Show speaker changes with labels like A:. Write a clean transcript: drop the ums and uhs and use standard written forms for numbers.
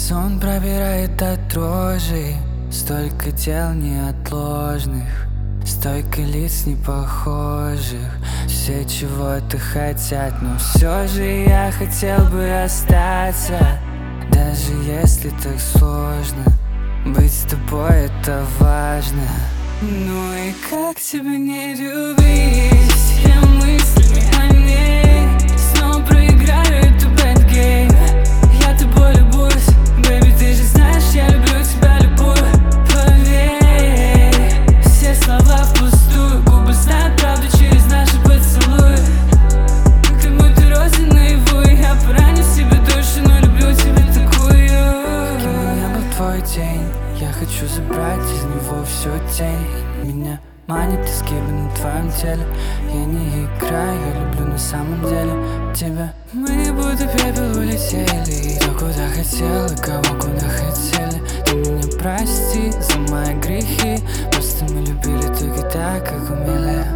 A: Сон пробирает до дрожи, столько дел неотложных, столько лиц непохожих. Все чего-то хотят, но все же я хотел бы остаться. Даже если так сложно, быть с тобой это важно. Ну и как тебе не любить? Я мыслями о ней снова проиграю эту bad game. Я тобой любуюсь, baby, ты же знаешь, я люблю тебя, любую. Поверь, все слова впустую, губы знают правду через наши поцелуи. Как будто розы наяву, я пораню себе душу, но люблю тебя такую. Каким бы ни был твой день, я хочу забрать из него всю тень. Меня манит изгибы на твоем теле. Я не играю, я люблю на самом деле тебя. Мы будто пепел улетели, кто куда хотел и кого куда хотели. Ты меня прости за мои грехи, просто мы любили только так, как умели.